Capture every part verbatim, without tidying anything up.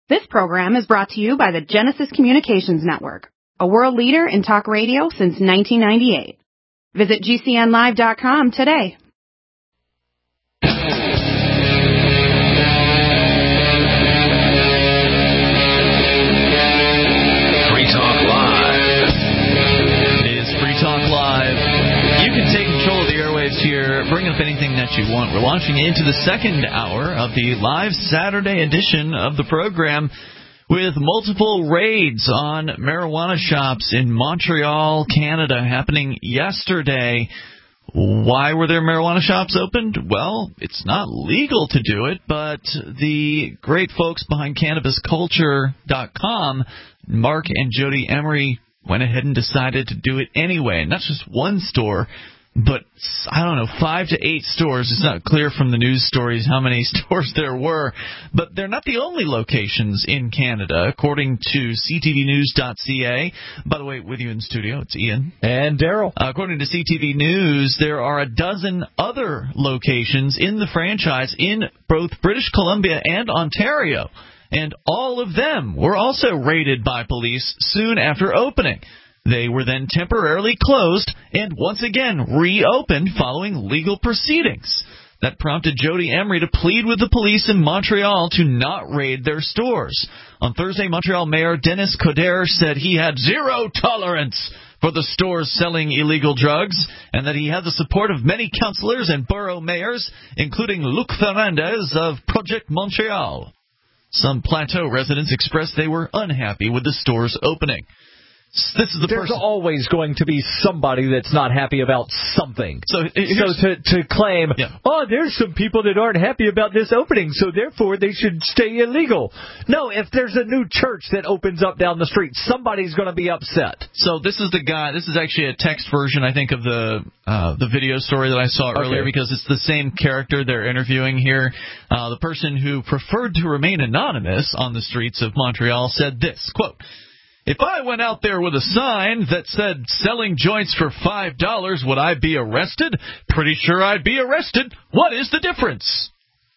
This program is brought to you by the Genesis Communications Network, a world leader in talk radio since nineteen ninety-eight. Visit G C N live dot com today. Free Talk Live. It is Free Talk Live. You can take control of the airwaves here, bring up anything that you want. We're launching into the second hour of the live Saturday edition of the program with multiple raids on marijuana shops in Montreal, Canada, happening yesterday. Why were there marijuana shops opened? Well, it's not legal to do it, but the great folks behind Cannabis Culture dot com, Mark and Jody Emery, went ahead and decided to do it anyway. Not just one store, but, I don't know, five to eight stores. It's not clear from the news stories how many stores there were. But they're not the only locations in Canada, according to C T V news dot C A. By the way, with you in studio, it's Ian. And Daryl. Uh, according to C T V News, there are a dozen other locations in the franchise in both British Columbia and Ontario. And all of them were also raided by police soon after opening. They were then temporarily closed and once again reopened following legal proceedings. That prompted Jody Emery to plead with the police in Montreal to not raid their stores. On Thursday, Montreal Mayor Denis Coderre said he had zero tolerance for the stores selling illegal drugs and that he had the support of many councillors and borough mayors, including Luc Fernandez of Project Montreal. Some Plateau residents expressed they were unhappy with the store's opening. This is the There's person. always going to be somebody that's not happy about something. So, so to, to claim, yeah. oh, there's some people that aren't happy about this opening, so therefore they should stay illegal. No, if there's a new church that opens up down the street, somebody's going to be upset. So this is the guy. This is actually a text version, I think, of the uh, the video story that I saw earlier, okay. because it's the same character they're interviewing here. Uh, the person who preferred to remain anonymous on the streets of Montreal said this, quote, "If I went out there with a sign that said selling joints for five dollars, would I be arrested? Pretty sure I'd be arrested. What is the difference?"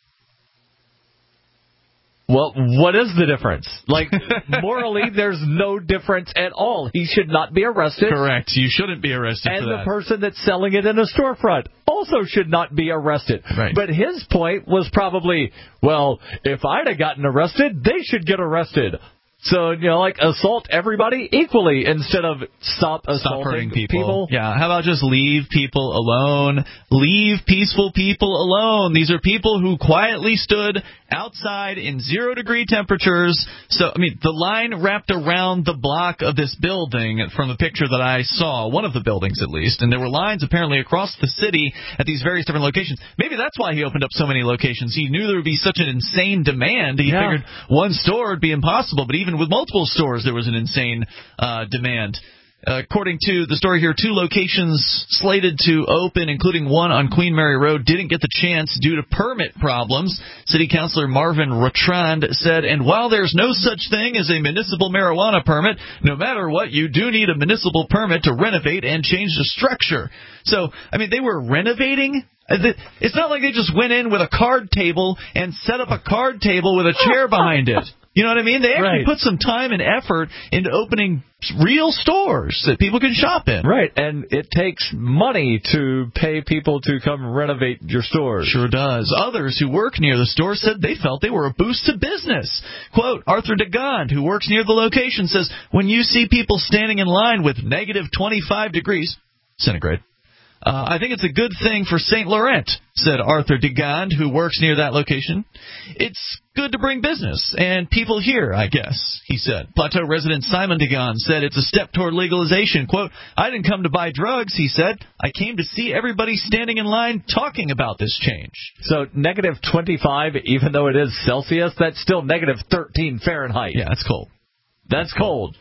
Well, what is the difference? Like, morally, there's no difference at all. He should not be arrested. Correct. You shouldn't be arrested and for that. And the person that's selling it in a storefront also should not be arrested. Right. But his point was probably, well, if I'd have gotten arrested, they should get arrested. So, you know, like, assault everybody equally instead of stop assaulting stop hurting people. people. Yeah, how about just leave people alone? Leave peaceful people alone. These are people who quietly stood outside in zero-degree temperatures. So, I mean, the line wrapped around the block of this building from the picture that I saw, one of the buildings at least, and there were lines apparently across the city at these various different locations. Maybe that's why he opened up so many locations. He knew there would be such an insane demand. He yeah. figured one store would be impossible, but even with multiple stores, there was an insane uh, demand. Uh, according to the story here, two locations slated to open, including one on Queen Mary Road, didn't get the chance due to permit problems. City Councilor Marvin Rotrand said, "And while there's no such thing as a municipal marijuana permit, no matter what, you do need a municipal permit to renovate and change the structure." So, I mean, they were renovating. It's not like they just went in with a card table and set up a card table with a chair behind it. You know what I mean? They actually right. put some time and effort into opening real stores that people can shop in. Right, and it takes money to pay people to come renovate your stores. Sure does. Others who work near the store said they felt they were a boost to business. Quote, Arthur DeGond, who works near the location, says, "When you see people standing in line with negative twenty-five degrees centigrade, Uh, I think it's a good thing for Saint Laurent," said Arthur DeGond, who works near that location. "It's good to bring business and people here, I guess," he said. Plateau resident Simon DeGond said it's a step toward legalization. Quote, "I didn't come to buy drugs," he said. "I came to see everybody standing in line talking about this change." So negative twenty-five, even though it is Celsius, that's still negative thirteen Fahrenheit. Yeah, that's cold. That's cold.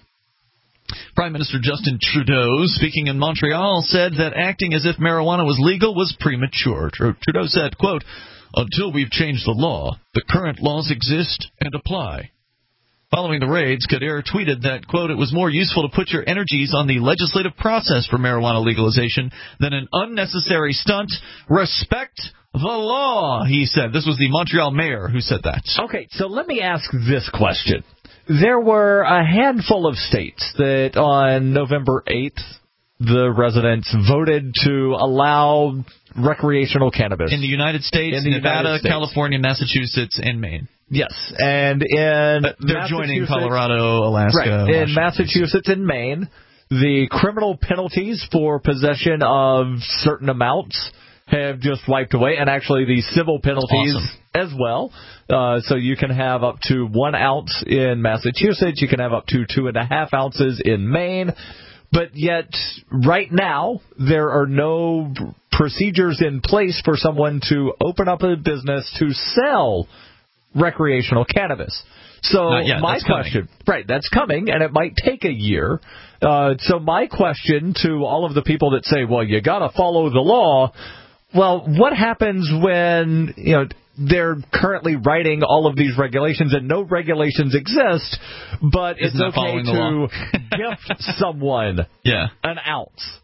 Prime Minister Justin Trudeau, speaking in Montreal, said that acting as if marijuana was legal was premature. Trudeau said, quote, "Until we've changed the law, the current laws exist and apply." Following the raids, Coderre tweeted that, quote, "It was more useful to put your energies on the legislative process for marijuana legalization than an unnecessary stunt. Respect the law, he said. This was the Montreal mayor who said that. Okay, so let me ask this question. There were a handful of states that on November eighth, the residents voted to allow recreational cannabis. In the United States, in the Nevada, United States. California, Massachusetts, and Maine. Yes, and in uh, They're joining Colorado, Alaska, right. Washington, in Massachusetts and Maine, the criminal penalties for possession of certain amounts have just wiped away, and actually the civil penalties awesome. as well. Uh, so you can have up to one ounce in Massachusetts, you can have up to two and a half ounces in Maine, but yet right now there are no procedures in place for someone to open up a business to sell recreational cannabis. So yet, my question, coming. right, that's coming, and it might take a year. Uh, so my question to all of the people that say, well, you got to follow the law, well, what happens when, you know, they're currently writing all of these regulations and no regulations exist, but Isn't it's okay to gift someone yeah. an ounce?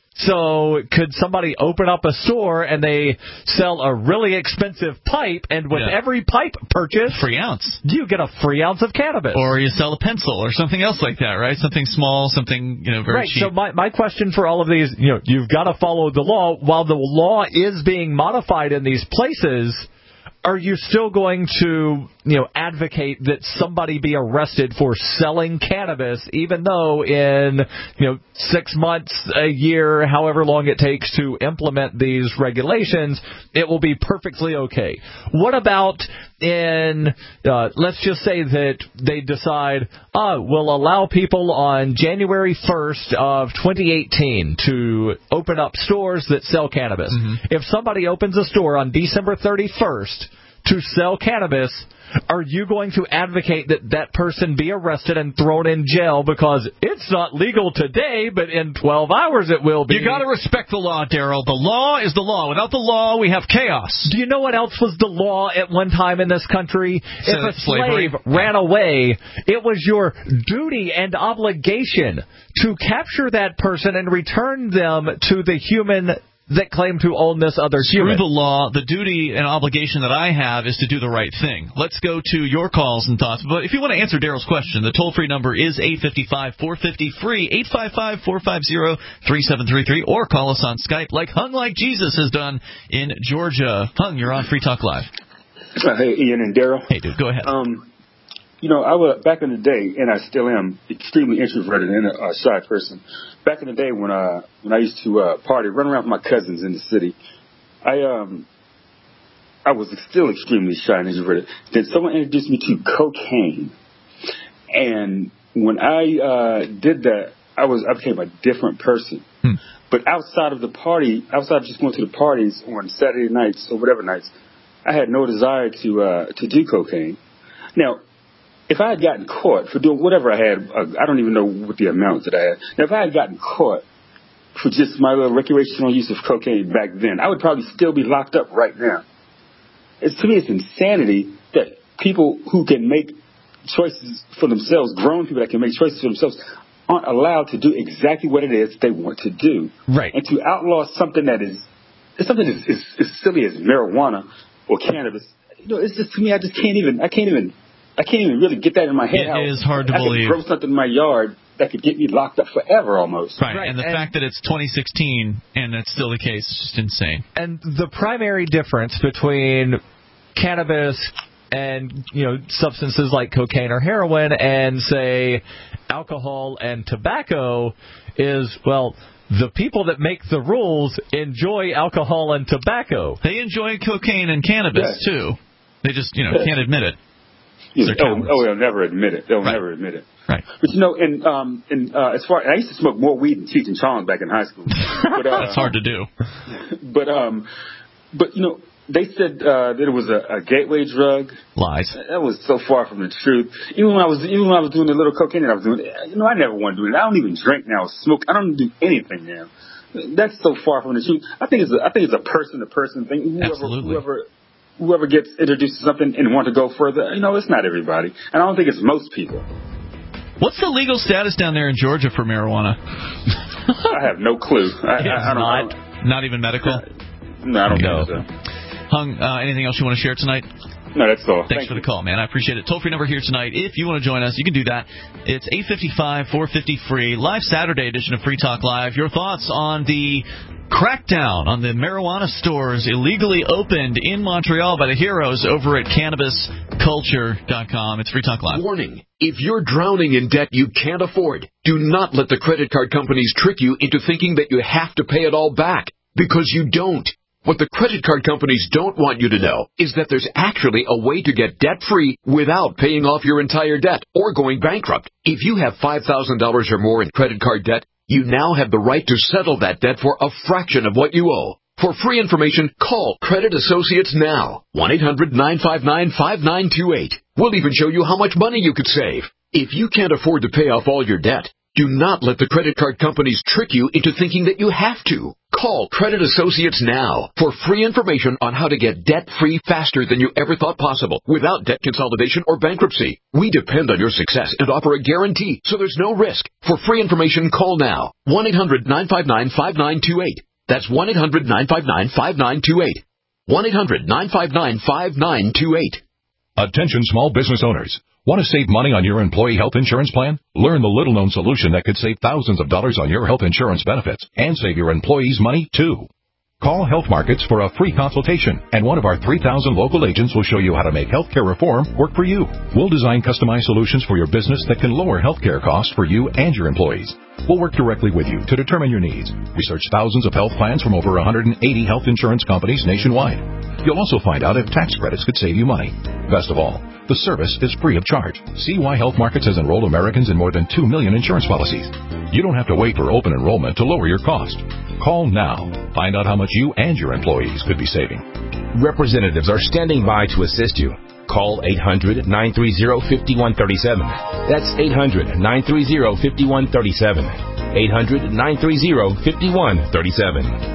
So could somebody open up a store and they sell a really expensive pipe, and with yeah. every pipe purchase, free ounce, you get a free ounce of cannabis? Or you sell a pencil or something else like that, right? Something small, something, you know, very right. cheap. So my, my question for all of these, you know, you've got to follow the law. While the law is being modified in these places, are you still going to, you know, advocate that somebody be arrested for selling cannabis, even though in, you know, six months, a year, however long it takes to implement these regulations, it will be perfectly okay? What about in, uh, let's just say that they decide, oh, we'll allow people on January first of twenty eighteen to open up stores that sell cannabis. Mm-hmm. If somebody opens a store on December thirty-first to sell cannabis, are you going to advocate that that person be arrested and thrown in jail because it's not legal today, but in twelve hours it will be? You got to respect the law, Daryl. The law is the law. Without the law, we have chaos. Do you know what else was the law at one time in this country? So if a slavery. slave ran away, it was your duty and obligation to capture that person and return them to the human that claim to own this other human. Through the law, the duty and obligation that I have is to do the right thing. Let's go to your calls and thoughts. But if you want to answer Daryl's question, the toll-free number is eight five five, four five zero, free, eight five five, four five zero, three seven three three, or call us on Skype like Hung Like Jesus has done in Georgia. Hung, you're on Free Talk Live. Uh, hey, Ian and Daryl. Hey, dude, go ahead. Um, you know, I was, back in the day, and I still am, extremely introverted and a, a shy person. Back in the day when uh when I used to uh, party, run around with my cousins in the city, I um I was still extremely shy and introverted. Then someone introduced me to cocaine, and when I uh, did that, I was I became a different person. Hmm. But outside of the party, outside of just going to the parties on Saturday nights or whatever nights, I had no desire to uh, to do cocaine. Now, if I had gotten caught for doing whatever I had, uh, I don't even know what the amount that I had. Now, if I had gotten caught for just my little recreational use of cocaine back then, I would probably still be locked up right now. It's, to me, it's insanity that people who can make choices for themselves, grown people that can make choices for themselves, aren't allowed to do exactly what it is they want to do. Right. And to outlaw something that is something as, as, as silly as marijuana or cannabis, you know, it's just, to me, I just can't even, I can't even, I can't even really get that in my head. It how is hard to I believe. I could grow something in my yard that could get me locked up forever almost. Right, right. and the and fact that it's twenty sixteen and it's still the case is just insane. And the primary difference between cannabis and, you know, substances like cocaine or heroin and, say, alcohol and tobacco is, well, the people that make the rules enjoy alcohol and tobacco. They enjoy cocaine and cannabis, yeah. too. They just, you know, yeah. can't admit it. Yeah. Oh, oh, they'll never admit it. They'll right. never admit it. Right. But, you know, and, um, and uh, as far I used to smoke more weed than Cheech and Chong back in high school. But, uh, That's hard to do. But, um, but you know, they said uh, that it was a, a gateway drug. Lies. That was so far from the truth. Even when I was even when I was doing the little cocaine that I was doing, you know, I never want to do it. I don't even drink now, smoke. I don't do anything now. That's so far from the truth. I think it's a, I think it's a person to person thing. Whoever, Absolutely. Whoever whoever gets introduced to something and want to go further, you know, it's not everybody, and I don't think it's most people. What's the legal status down there in Georgia for marijuana? I have no clue. I, It's I, I don't, not. I don't, Not even medical? no, I don't No. think so. Hung, uh, anything else you want to share tonight? No, that's all. Thanks Thank for you. the call, man. I appreciate it. Toll-free number here tonight. If you want to join us, you can do that. It's eight five five, four five zero, free. Live Saturday edition of Free Talk Live. Your thoughts on the crackdown on the marijuana stores illegally opened in Montreal by the heroes over at cannabis culture dot com. It's Free Talk Live. Warning. If you're drowning in debt you can't afford, do not let the credit card companies trick you into thinking that you have to pay it all back, because you don't. What the credit card companies don't want you to know is that there's actually a way to get debt-free without paying off your entire debt or going bankrupt. If you have five thousand dollars or more in credit card debt, you now have the right to settle that debt for a fraction of what you owe. For free information, call Credit Associates now. one eight hundred nine five nine five nine two eight. We'll even show you how much money you could save. If you can't afford to pay off all your debt, do not let the credit card companies trick you into thinking that you have to. Call Credit Associates now for free information on how to get debt-free faster than you ever thought possible without debt consolidation or bankruptcy. We depend on your success and offer a guarantee, so there's no risk. For free information, call now. one eight hundred nine five nine five nine two eight. That's one eight hundred nine five nine five nine two eight. one eight hundred nine five nine five nine two eight. Attention small business owners. Want to save money on your employee health insurance plan? Learn the little-known solution that could save thousands of dollars on your health insurance benefits and save your employees money, too. Call Health Markets for a free consultation, and one of our three thousand local agents will show you how to make healthcare reform work for you. We'll design customized solutions for your business that can lower healthcare costs for you and your employees. We'll work directly with you to determine your needs. Research thousands of health plans from over one hundred eighty health insurance companies nationwide. You'll also find out if tax credits could save you money. Best of all, the service is free of charge. See why Health Markets has enrolled Americans in more than two million insurance policies. You don't have to wait for open enrollment to lower your cost. Call now. Find out how much you and your employees could be saving. Representatives are standing by to assist you. Call eight hundred nine three zero five one three seven. That's eight hundred nine three zero five one three seven. eight hundred nine three zero five one three seven.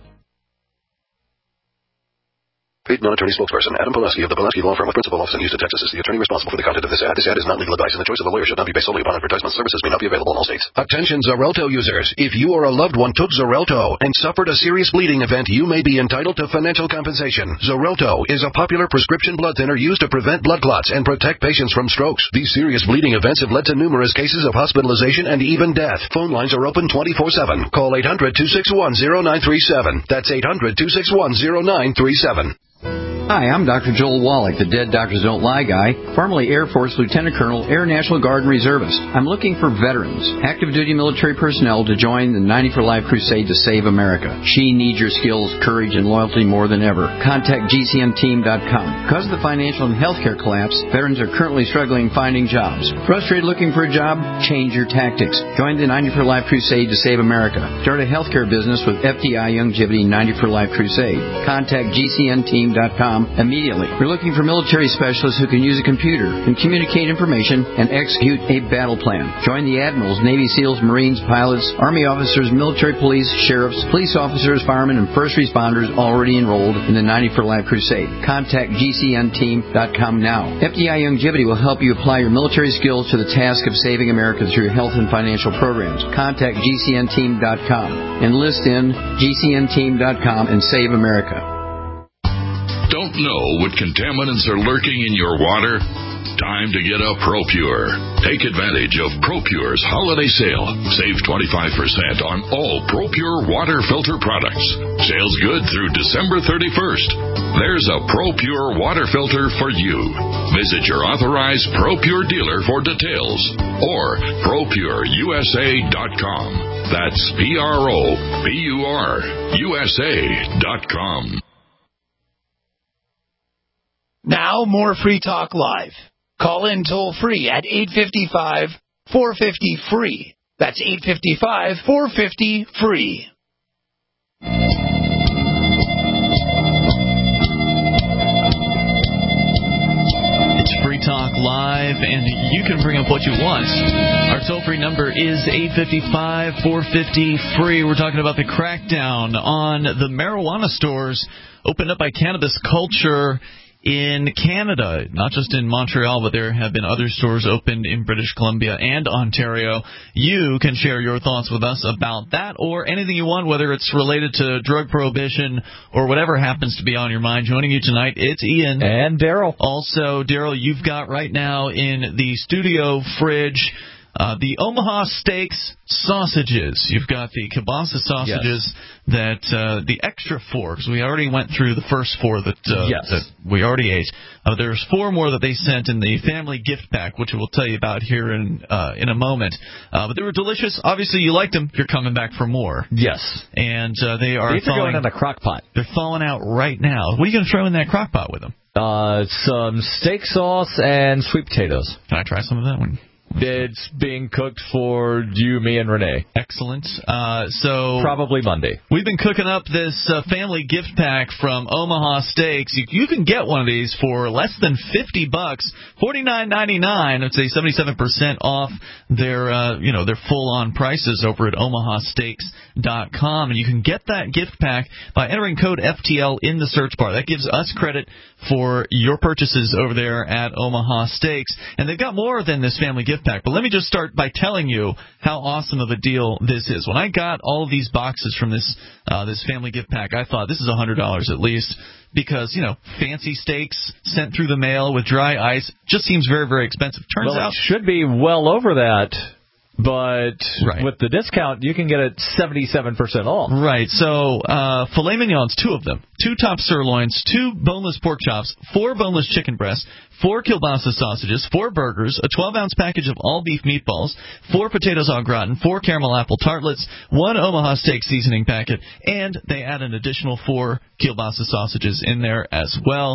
Paid non-attorney spokesperson Adam Pulaski of the Pulaski Law Firm of Principal Office in Houston, Texas is the attorney responsible for the content of this ad. This ad is not legal advice, and the choice of the lawyer should not be based solely upon advertisement. Services may not be available in all states. Attention Xarelto users. If you or a loved one took Xarelto and suffered a serious bleeding event, you may be entitled to financial compensation. Xarelto is a popular prescription blood thinner used to prevent blood clots and protect patients from strokes. These serious bleeding events have led to numerous cases of hospitalization and even death. Phone lines are open twenty-four seven. Call eight hundred two six one zero nine three seven. That's eight hundred two six one zero nine three seven. Hi, I'm Doctor Joel Wallach, the Dead Doctors Don't Lie guy, formerly Air Force Lieutenant Colonel, Air National Guard and Reservist. I'm looking for veterans, active duty military personnel to join the ninety for Life crusade to save America. She needs your skills, courage, and loyalty more than ever. Contact G C N team dot com. Because of the financial and healthcare collapse, veterans are currently struggling finding jobs. Frustrated looking for a job? Change your tactics. Join the ninety for Life crusade to save America. Start a healthcare business with F D I Youngevity ninety for Life crusade. Contact G C N team dot com immediately. We're looking for military specialists who can use a computer and communicate information and execute a battle plan. Join the admirals, Navy SEALs, Marines, pilots, Army officers, military police, sheriffs, police officers, firemen, and first responders already enrolled in the ninety for Life crusade. Contact G C N team dot com now. F D I Youngevity will help you apply your military skills to the task of saving America through health and financial programs. Contact G C N team dot com. Enlist in G C N team dot com and save America. Don't know what contaminants are lurking in your water? Time to get a ProPure. Take advantage of ProPure's holiday sale. Save twenty-five percent on all ProPure water filter products. Sales good through December thirty-first. There's a ProPure water filter for you. Visit your authorized ProPure dealer for details or Pro Pure U S A dot com. That's P R O P U R U S A dot com. Now, more Free Talk Live. Call in toll-free at eight five five, four five zero, free. That's eight five five, four five zero, free. It's Free Talk Live, and you can bring up what you want. Our toll-free number is eight five five, four five zero, free. We're talking about the crackdown on the marijuana stores opened up by Cannabis Culture in Canada, not just in Montreal, but there have been other stores opened in British Columbia and Ontario. You can share your thoughts with us about that or anything you want, whether it's related to drug prohibition or whatever happens to be on your mind. Joining you tonight, it's Ian. And Daryl. Also, Daryl, you've got right now in the studio fridge Uh, the Omaha Steaks sausages. You've got the kielbasa sausages yes. that uh, the extra four, because we already went through the first four that, uh, yes. that we already ate. Uh, there's four more that they sent in the family gift pack, which we'll tell you about here in uh, in a moment. Uh, but they were delicious. Obviously, you liked them. You're coming back for more. Yes. And uh, they are These are falling, going in a crock pot. They're falling out right now. What are you going to throw in that crock pot with them? Uh, some steak sauce and sweet potatoes. Can I try some of that one? It's being cooked for you, me, and Renee. Excellent. Uh, so probably Monday. We've been cooking up this uh, family gift pack from Omaha Steaks. You, you can get one of these for less than fifty bucks, forty-nine ninety-nine. I'd say seventy-seven percent off their uh, you know their full-on prices over at omaha steaks dot com, and you can get that gift pack by entering code F T L in the search bar. That gives us credit for your purchases over there at Omaha Steaks, and they've got more than this family gift pack. But let me just start by telling you how awesome of a deal this is. When I got all of these boxes from this uh, this family gift pack, I thought this is one hundred dollars at least, because, you know, fancy steaks sent through the mail with dry ice just seems very, very expensive. Turns well, out it should be well over that. But right. with the discount, you can get it seventy-seven percent off. Right. So uh, filet mignons, two of them, two top sirloins, two boneless pork chops, four boneless chicken breasts, four kielbasa sausages, four burgers, a twelve-ounce package of all-beef meatballs, four potatoes au gratin, four caramel apple tartlets, one Omaha steak seasoning packet, and they add an additional four kielbasa sausages in there as well.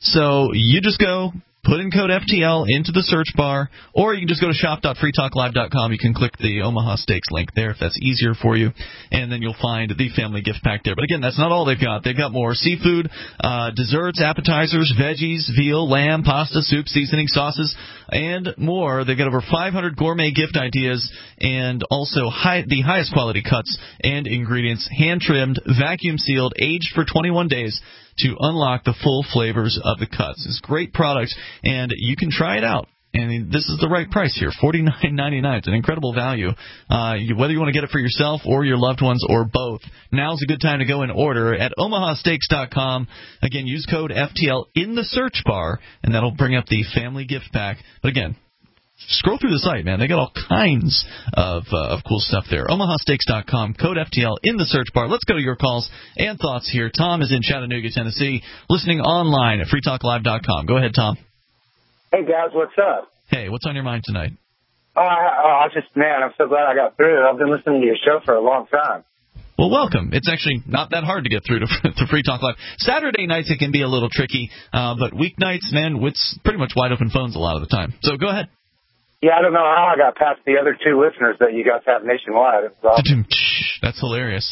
So you just go... Put in code F T L into the search bar, or you can just go to shop dot free talk live dot com. You can click the Omaha Steaks link there if that's easier for you, and then you'll find the family gift pack there. But again, that's not all they've got. They've got more seafood, uh, desserts, appetizers, veggies, veal, lamb, pasta, soup, seasoning, sauces, and more. They've got over five hundred gourmet gift ideas and also high, the highest quality cuts and ingredients, hand-trimmed, vacuum-sealed, aged for twenty-one days. To unlock the full flavors of the cuts. It's a great product, and you can try it out. And this is the right price here, forty-nine ninety-nine. It's an incredible value. Uh, you, whether you want to get it for yourself or your loved ones or both, now's a good time to go and order at omaha steaks dot com. Again, use code F T L in the search bar, and that'll bring up the family gift pack. But again, scroll through the site, man. They got all kinds of uh, of cool stuff there. omaha steaks dot com, code F T L in the search bar. Let's go to your calls and thoughts here. Tom is in Chattanooga, Tennessee, listening online at free talk live dot com. Go ahead, Tom. Hey, guys, what's up? Hey, what's on your mind tonight? Oh, I, oh, I was just, man, I'm so glad I got through. I've been listening to your show for a long time. Well, welcome. It's actually not that hard to get through to, to Free Talk Live. Saturday nights it can be a little tricky, uh, but weeknights, man, it's pretty much wide open phones a lot of the time. So go ahead. Yeah, I don't know how I got past the other two listeners that you guys have nationwide. Awesome. That's hilarious.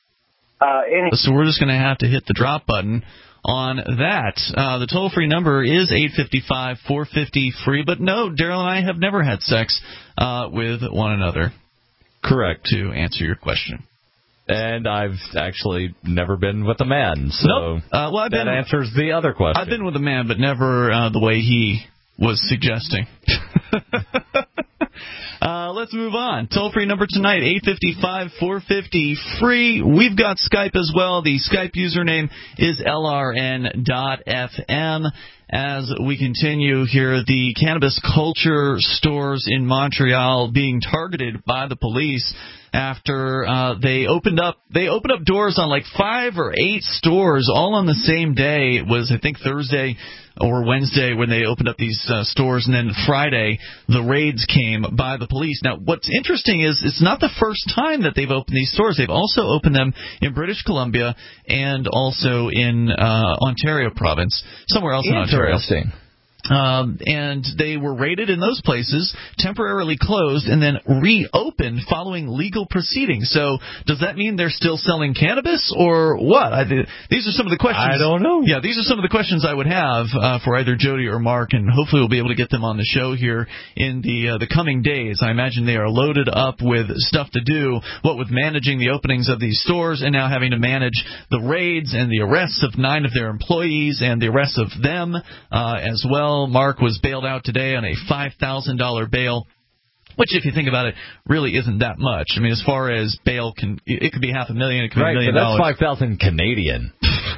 Uh, any- so we're just going to have to hit the drop button on that. Uh, the toll-free number is eight five five, four five zero, free. But no, Daryl and I have never had sex uh, with one another. Correct. To answer your question. And I've actually never been with a man. So nope. uh, well, I've that been, answers the other question. I've been with a man, but never uh, the way he was suggesting. uh, let's move on. Toll-free number tonight, eight five five, four five zero, free. We've got Skype as well. The Skype username is L R N dot F M. As we continue here, the cannabis culture stores in Montreal being targeted by the police after uh, they opened up they opened up doors on like five or eight stores all on the same day. It was, I think, Thursday or Wednesday when they opened up these uh, stores, and then Friday the raids came by the police. Now, what's interesting is it's not the first time that they've opened these stores. They've also opened them in British Columbia and also in uh, Ontario province, somewhere else in Ontario. Interesting. Um, and they were raided in those places, temporarily closed, and then reopened following legal proceedings. So does that mean they're still selling cannabis or what? I, these are some of the questions. I don't know. Yeah, these are some of the questions I would have uh, for either Jody or Mark, and hopefully we'll be able to get them on the show here in the uh, the coming days. I imagine they are loaded up with stuff to do, what with managing the openings of these stores and now having to manage the raids and the arrests of nine of their employees and the arrests of them uh, as well. Mark was bailed out today on a five thousand dollars bail, which, if you think about it, really isn't that much. I mean, as far as bail, can it could be half a million, it could right, be a million but dollars. That's five thousand Canadian.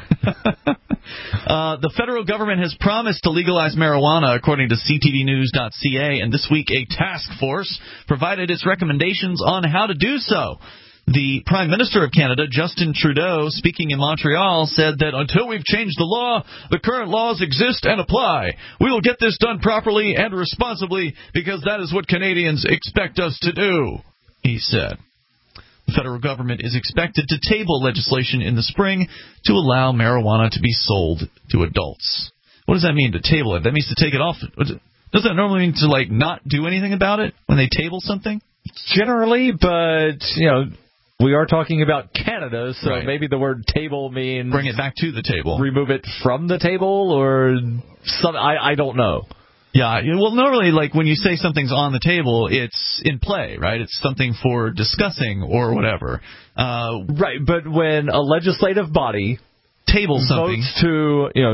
uh, the federal government has promised to legalize marijuana, according to C T V news dot C A, and this week a task force provided its recommendations on how to do so. The Prime Minister of Canada, Justin Trudeau, speaking in Montreal, said that until we've changed the law, the current laws exist and apply. We will get this done properly and responsibly because that is what Canadians expect us to do, he said. The federal government is expected to table legislation in the spring to allow marijuana to be sold to adults. What does that mean, to table it? That means to take it off. Does that normally mean to, like, not do anything about it when they table something? Generally, but, you know, we are talking about Canada, so right. maybe the word table means... Bring it back to the table. Remove it from the table, or some, I, I don't know. Yeah, well, normally, like, when you say something's on the table, it's in play, right? It's something for discussing or whatever. Uh, right, but when a legislative body tables something... votes to, you know,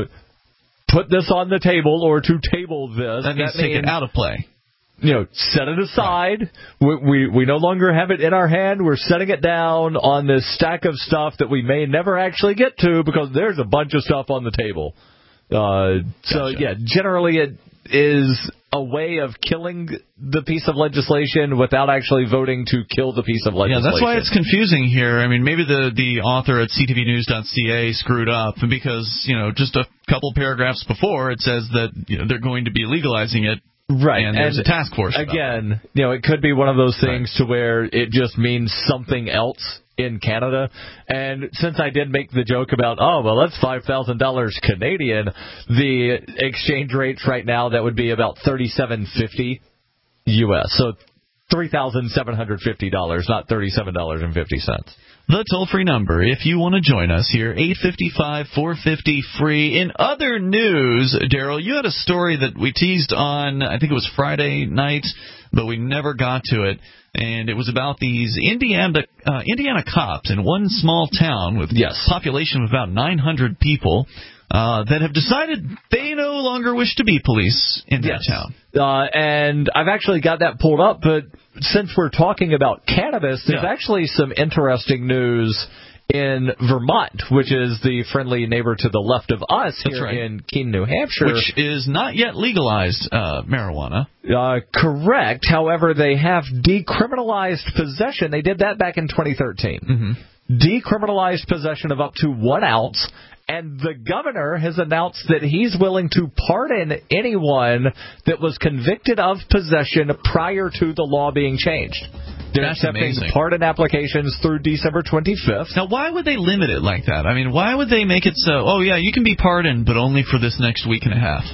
put this on the table or to table this... That means that take means, it out of play. You know, set it aside. Right. We, we we no longer have it in our hand. We're setting it down on this stack of stuff that we may never actually get to because there's a bunch of stuff on the table. Uh, so, gotcha. yeah, generally it is a way of killing the piece of legislation without actually voting to kill the piece of legislation. Yeah, that's why it's confusing here. I mean, maybe the, the author at C T V news dot C A screwed up because, you know, just a couple paragraphs before it says that, you know, they're going to be legalizing it. Right, and there's and a task force. Again, you know, it could be one of those things right. to where it just means something else in Canada. And since I did make the joke about, oh, well, that's five thousand dollars Canadian, the exchange rates right now, that would be about thirty-seven fifty U S. So three thousand seven hundred fifty dollars, not thirty-seven dollars and fifty cents. The toll-free number, if you want to join us here, eight five five, four five zero, free. In other news, Daryl, you had a story that we teased on, I think it was Friday night, but we never got to it. And it was about these Indiana uh, Indiana cops in one small town with yes. a population of about nine hundred people uh, that have decided they no longer wish to be police in that yes. town. Uh, and I've actually got that pulled up, but since we're talking about cannabis, there's yeah. actually some interesting news in Vermont, which is the friendly neighbor to the left of us That's here right. in Keene, New Hampshire. Which is not yet legalized uh, marijuana. Uh, correct. However, they have decriminalized possession. They did that back in twenty thirteen. Mm-hmm. Decriminalized possession of up to one ounce. And the governor has announced that he's willing to pardon anyone that was convicted of possession prior to the law being changed. They're That's accepting amazing. pardon applications through December twenty-fifth. Now, why would they limit it like that? I mean, why would they make it so, oh, yeah, you can be pardoned, but only for this next week and a half?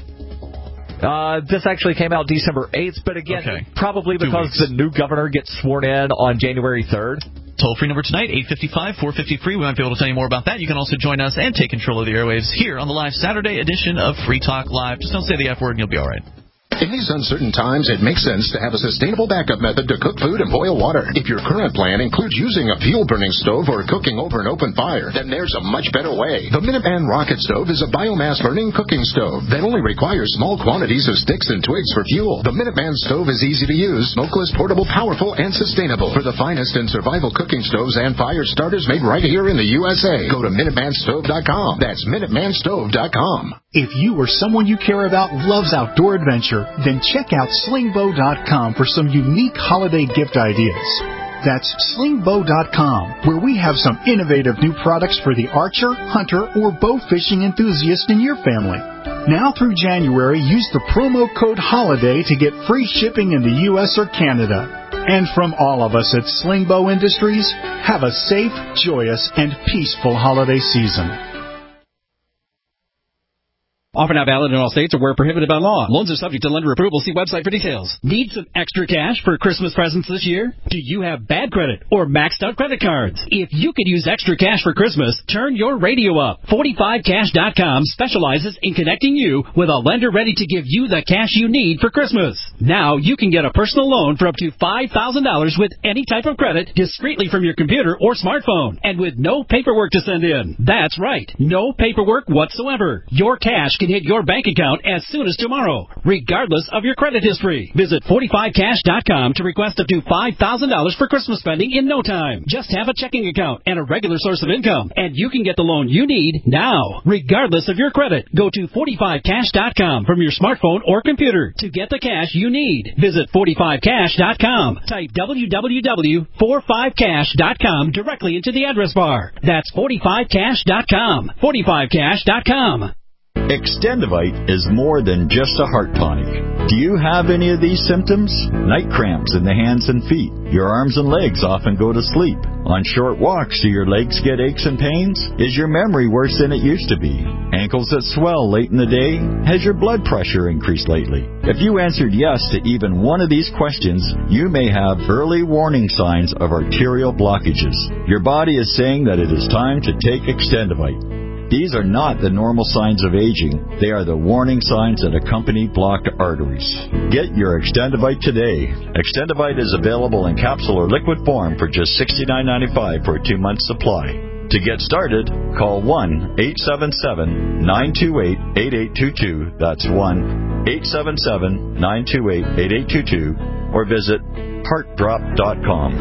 Uh, this actually came out December eighth, but again, okay. probably because the new governor gets sworn in on January third. Toll-free number tonight, eight five five, four five zero, free. We might be able to tell you more about that. You can also join us and take control of the airwaves here on the live Saturday edition of Free Talk Live. Just don't say the F word and you'll be all right. In these uncertain times, it makes sense to have a sustainable backup method to cook food and boil water. If your current plan includes using a fuel-burning stove or cooking over an open fire, then there's a much better way. The Minuteman Rocket Stove is a biomass-burning cooking stove that only requires small quantities of sticks and twigs for fuel. The Minuteman Stove is easy to use, smokeless, portable, powerful, and sustainable. For the finest in survival cooking stoves and fire starters made right here in the U S A, go to Minuteman Stove dot com. That's Minuteman Stove dot com. If you or someone you care about loves outdoor adventure, then check out Sling Bow dot com for some unique holiday gift ideas. That's Sling Bow dot com, where we have some innovative new products for the archer, hunter, or bow fishing enthusiast in your family. Now through January, use the promo code HOLIDAY to get free shipping in the U S or Canada. And from all of us at Sling Bow Industries, have a safe, joyous, and peaceful holiday season. Offer not valid in all states or where prohibited by law. Loans are subject to lender approval. See website for details. Need some extra cash for Christmas presents this year? Do you have bad credit or maxed out credit cards? If you could use extra cash for Christmas, turn your radio up. forty-five cash dot com specializes in connecting you with a lender ready to give you the cash you need for Christmas. Now you can get a personal loan for up to five thousand dollars with any type of credit discreetly from your computer or smartphone and with no paperwork to send in. That's right. No paperwork whatsoever. Your cash can hit your bank account as soon as tomorrow, regardless of your credit history. Visit forty-five cash dot com to request up to five thousand dollars for Christmas spending in no time. Just have a checking account and a regular source of income, and you can get the loan you need now, regardless of your credit. Go to forty-five cash dot com from your smartphone or computer to get the cash you need. Visit forty-five cash dot com. Type w w w dot forty-five cash dot com directly into the address bar. That's forty-five cash dot com. forty-five cash dot com. Extendivite is more than just a heart tonic. Do you have any of these symptoms? Night cramps in the hands and feet. Your arms and legs often go to sleep. On short walks, do your legs get aches and pains? Is your memory worse than it used to be? Ankles that swell late in the day? Has your blood pressure increased lately? If you answered yes to even one of these questions, you may have early warning signs of arterial blockages. Your body is saying that it is time to take Extendivite. These are not the normal signs of aging. They are the warning signs that accompany blocked arteries. Get your Extendivite today. Extendivite is available in capsule or liquid form for just sixty-nine ninety-five for a two-month supply. To get started, call one eight seven seven, nine two eight, eight eight two two. That's one eight seven seven, nine two eight, eight eight two two. Or visit heart drop dot com.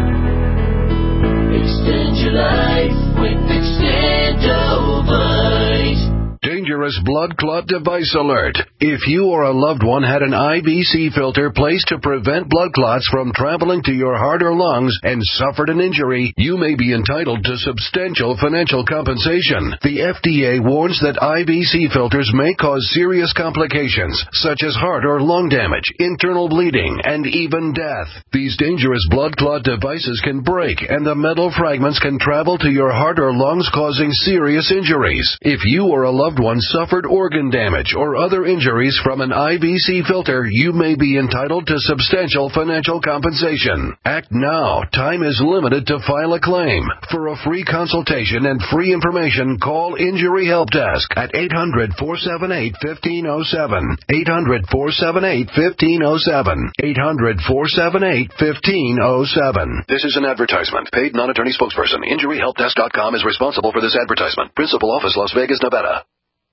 Extend your life with Extendivite. Dangerous blood clot device alert. If you or a loved one had an I V C filter placed to prevent blood clots from traveling to your heart or lungs and suffered an injury, you may be entitled to substantial financial compensation. The F D A warns that I V C filters may cause serious complications, such as heart or lung damage, internal bleeding, and even death. These dangerous blood clot devices can break, and the metal fragments can travel to your heart or lungs, causing serious injuries. If you or a loved one suffered organ damage or other injuries from an I V C filter, you may be entitled to substantial financial compensation. Act now. Time is limited to file a claim. For a free consultation and free information, call Injury Help Desk at eight hundred, four seven eight, one five zero seven. eight hundred, four seven eight, one five zero seven. eight hundred, four seven eight, one five zero seven. This is an advertisement. Paid non-attorney spokesperson. Injury Help Desk dot com is responsible for this advertisement. Principal office, Las Vegas, Nevada.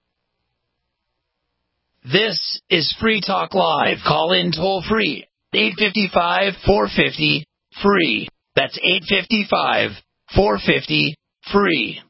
This is Free Talk Live. Call in toll free. eight five five, four five zero, free. That's eight five five, four five zero, free.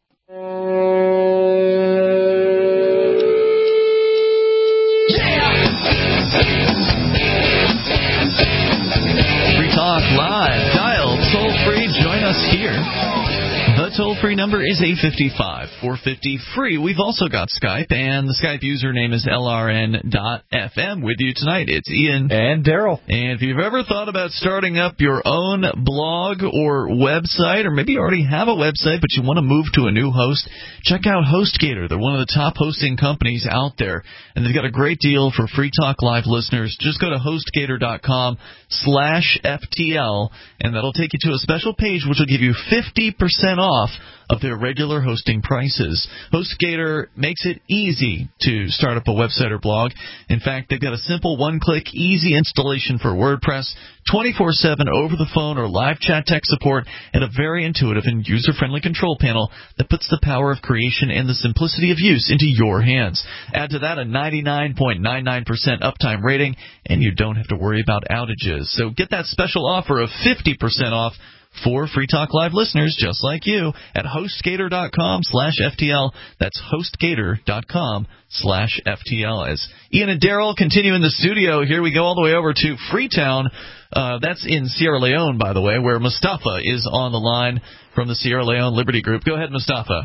Free Talk Live. Dial toll free. Join us here. The toll-free number is eight five five, four five zero, free. We've also got Skype, and the Skype username is L R N dot F M. With you tonight, it's Ian. And Daryl. And if you've ever thought about starting up your own blog or website, or maybe you already have a website but you want to move to a new host, check out HostGator. They're one of the top hosting companies out there, and they've got a great deal for Free Talk Live listeners. Just go to HostGator dot com slash F T L, and that'll take you to a special page which will give you fifty percent off of their regular hosting prices. HostGator makes it easy to start up a website or blog. In fact, they've got a simple one-click, easy installation for WordPress, twenty-four seven over the phone or live chat tech support, and a very intuitive and user-friendly control panel that puts the power of creation and the simplicity of use into your hands. Add to that a ninety-nine point nine nine percent uptime rating, and you don't have to worry about outages. So get that special offer of fifty percent off for Free Talk Live listeners just like you at HostGator dot com slash F T L. That's HostGator dot com slash F T L. As Ian and Daryl continue in the studio, here we go all the way over to Freetown. Uh, that's in Sierra Leone, by the way, where Mustafa is on the line from the Sierra Leone Liberty Group. Go ahead, Mustafa.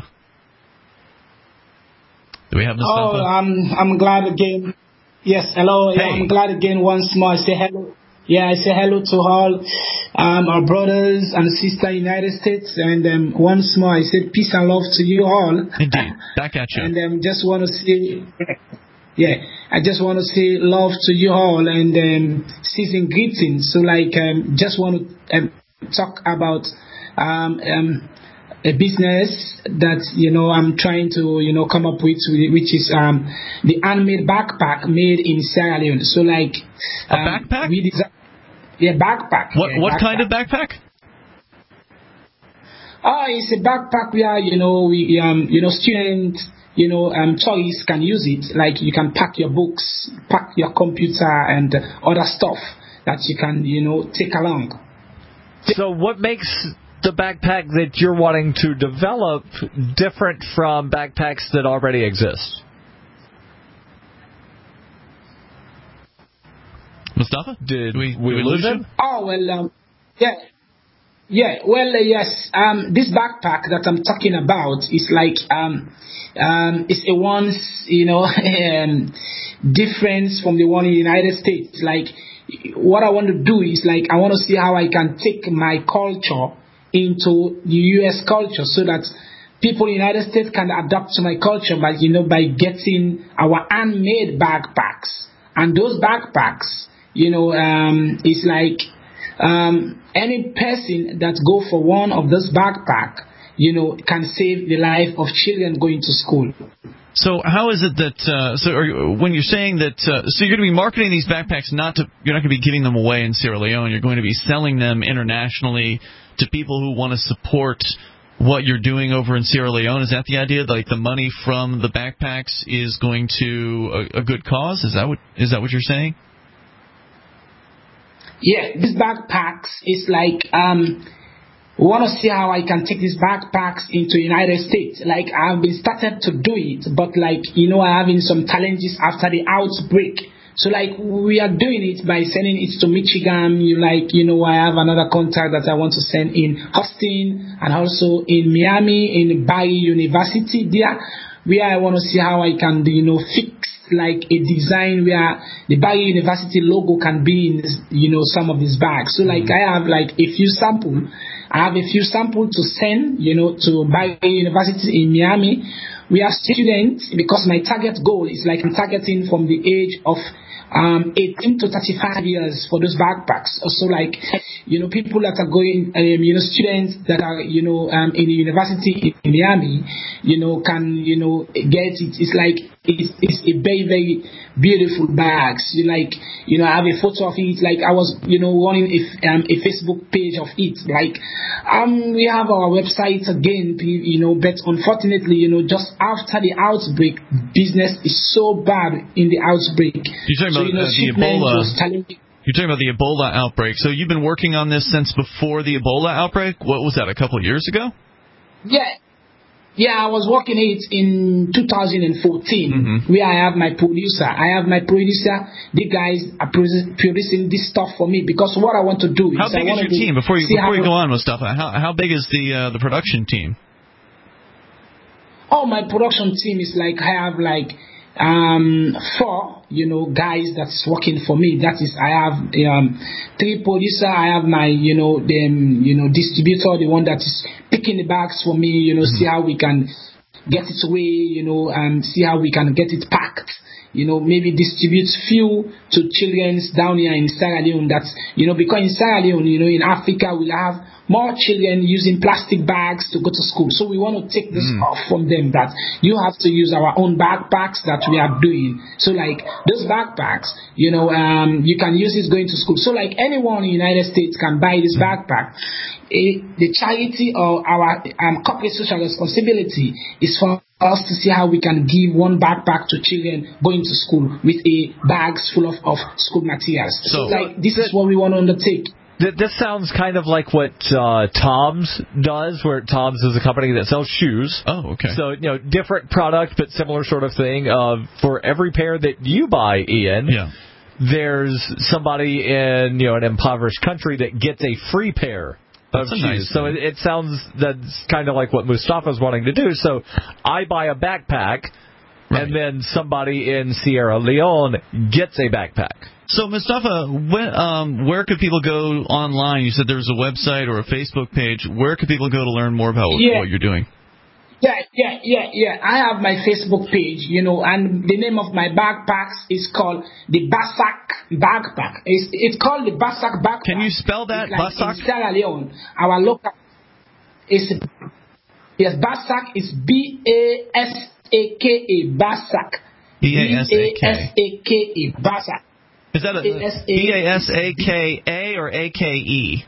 Do we have Mustafa? Oh, I'm, I'm glad again. Yes, hello. Hey. Yeah, I'm glad again once more. I say hello. Yeah, I say hello to all. um, our brothers and sisters in the United States. And um, once more, I said peace and love to you all. Indeed. Back at you. And um, just want to say, yeah, I just want to say love to you all and um, season greetings. So, like, um, just want to um, talk about um, um, a business that, you know, I'm trying to, you know, come up with, which is um, the handmade backpack made in Sierra Leone. So, like, a um, backpack? We desi- yeah, backpack. What yeah, what backpack. kind of backpack? Oh, it's a backpack where, you know, we, um, you know, students, you know, um, tourists can use it. Like, you can pack your books, pack your computer, and other stuff that you can, you know, take along. So, what makes the backpack that you're wanting to develop different from backpacks that already exist? Mustafa? Did we, we, we lose him? Oh, well, um, yeah. Yeah, well, uh, yes. Um, this backpack that I'm talking about is like, um, um, it's a once, you know, um, difference from the one in the United States. Like, what I want to do is, like, I want to see how I can take my culture into the U S culture so that people in the United States can adapt to my culture by, you know, by getting our handmade backpacks. And those backpacks, you know, um, it's like um, any person that go for one of those backpack, you know, can save the life of children going to school. So how is it that uh, so are you, when you're saying that uh, so you're going to be marketing these backpacks, not to you're not going to be giving them away in Sierra Leone, you're going to be selling them internationally to people who want to support what you're doing over in Sierra Leone? Is that the idea? Like the money from the backpacks is going to a, a good cause? Is that what is that what you're saying? Yeah, these backpacks is like um want to see how I can take these backpacks into the United States. Like, I've been started to do it, but, like, you know, I'm having some challenges after the outbreak. So, like, we are doing it by sending it to Michigan. You like, you know, I have another contact that I want to send in Austin and also in Miami, in Barry University there, where I want to see how I can, you know, fix like a design where the Barry University logo can be in, this, you know, some of these bags. So, like, I have like a few samples. I have a few samples to send, you know, to Barry University in Miami. We have students, because my target goal is like I'm targeting from the age of um, eighteen to thirty-five years for those backpacks. Also, like, you know, people that are going, um, you know, students that are, you know, um, in the university in Miami, you know, can, you know, get it. It's like, it's, it's a very, very beautiful bags. You like, you know, I have a photo of it. Like, I was, you know, running a, um, a Facebook page of it. Like, um, we have our website again, you know, but unfortunately, you know, just after the outbreak, business is so bad in the outbreak. You're talking so, about you know, uh, the Ebola. Was challenging. You're talking about the Ebola outbreak. So you've been working on this since before the Ebola outbreak? What was that, a couple of years ago? Yeah. Yeah, I was working it in two thousand fourteen, mm-hmm. where I have my producer. I have my producer. The guys are producing this stuff for me because what I want to do is... How big I is your team? Before you before you go on, Mustafa, how how big is the uh, the production team? Oh, my production team is like, I have like um four, you know, guys that's working for me. That is, I have um three producer. I have my, you know, the you know distributor, the one that is picking the bags for me. You know, mm-hmm. see how we can get it away. You know, and see how we can get it packed. You know, maybe distribute few to children down here in Sierra Leone. That's, you know, because in Sierra Leone, you know, in Africa, we'll have more children using plastic bags to go to school. So we want to take this mm. off from them, that you have to use our own backpacks that we are doing. So, like, those backpacks, you know, um, you can use it going to school. So, like, anyone in the United States can buy this backpack. It, the charity or our um, corporate social responsibility is for us to see how we can give one backpack to children going to school with a bags full of, of school materials. So, so like, this is what we want to undertake. This sounds kind of like what uh, Tom's does, where Tom's is a company that sells shoes. Oh, okay. So, you know, different product, but similar sort of thing. Uh, for every pair that you buy, Ian, yeah. there's somebody in, you know, an impoverished country that gets a free pair of shoes. Nice so it, it sounds that's kind of like what Mustafa's wanting to do. So I buy a backpack, right. and then somebody in Sierra Leone gets a backpack. So, Mustafa, when, um, where could people go online? You said there was a website or a Facebook page. Where could people go to learn more about yeah. what you're doing? Yeah, yeah, yeah, yeah. I have my Facebook page, you know, and the name of my backpacks is called the Basak Backpack. It's, it's called the Basak Backpack. Can you spell that, like Basak? In Sierra Leone, our local is yes, Basak is B A S A K A Basak. B A S A K. B A S A K A Basak. Is that a B A S A K A or A K E?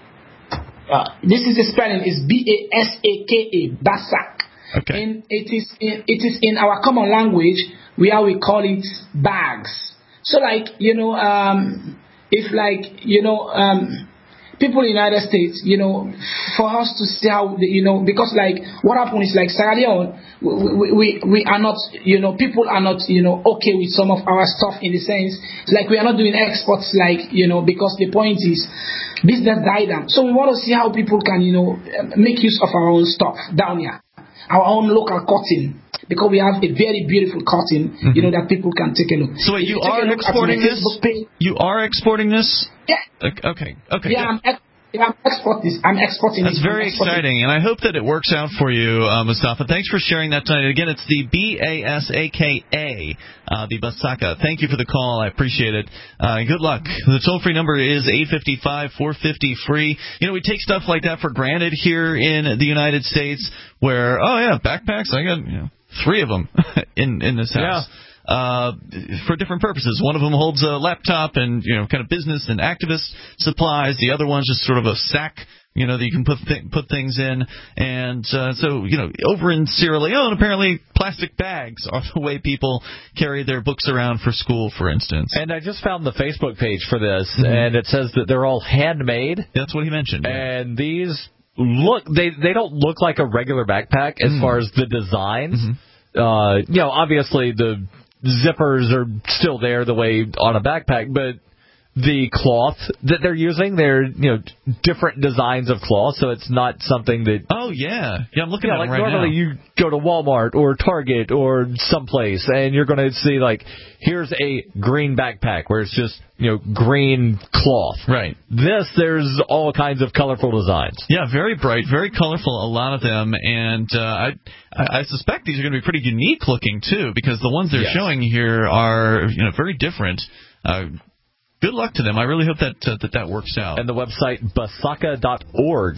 Uh, this is the spelling. It's B A S A K A Basak. Okay. And it is in, it is in our common language where we call it bags. So like you know, um, if like you know, um, people in the United States, you know, for us to see how the, you know, because like what happened is like Sierra Leone, we, we we are not, you know, people are not, you know, okay with some of our stuff in the sense like we are not doing exports like you know because the point is business died down. So we want to see how people can you know make use of our own stuff down here. Our own local cotton, because we have a very beautiful cotton, mm-hmm. you know, that people can take a look. So wait, you, you are exporting this? Page, you are exporting this? Yeah. Okay. Okay. Yeah, I'm, ex- yeah, I'm exporting this. I'm exporting That's this. very exciting, and I hope that it works out for you, uh, Mustafa. Thanks for sharing that tonight. Again, it's the B A S A K A, uh, the Basaka. Thank you for the call. I appreciate it. Uh, good luck. The toll-free number is eight five five, four five zero, free. You know, we take stuff like that for granted here in the United States where, oh, yeah, backpacks, I got you know, three of them in, in this house. Yeah. Uh, for different purposes. One of them holds a laptop and, you know, kind of business and activist supplies. The other one's just sort of a sack, you know, that you can put th- put things in. And uh, so, you know, over in Sierra Leone, apparently plastic bags are the way people carry their books around for school, for instance. And I just found the Facebook page for this, mm-hmm. and it says that they're all handmade. That's what he mentioned. Yeah. And these look, they, they don't look like a regular backpack as mm. far as the designs. Mm-hmm. Uh, you know, obviously the zippers are still there the way on a backpack, but the cloth that they're using, they're, you know, different designs of cloth, so it's not something that... Oh, yeah. Yeah, I'm looking yeah, at like it right normally now. you go to Walmart or Target or someplace, and you're going to see, like, here's a green backpack where it's just, you know, green cloth. Right. This, there's all kinds of colorful designs. Yeah, very bright, very colorful, a lot of them, and uh, I, I suspect these are going to be pretty unique looking, too, because the ones they're yes. showing here are, you know, very different. Uh Good luck to them. I really hope that uh, that, that works out. And the website basaka dot org.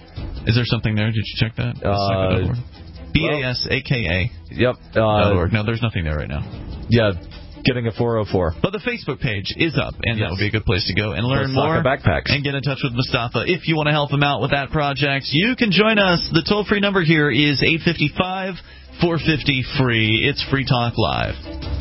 Is there something there? Did you check that? Uh, B A S A K A. Yep. Uh, .org. No, there's nothing there right now. Yeah, getting a four oh four. But the Facebook page is up, and yes. that would be a good place to go and learn Basaka more. Backpacks. And get in touch with Mustafa if you want to help him out with that project. You can join us. The toll-free number here is eight five five, four five zero, free. It's Free Talk Live.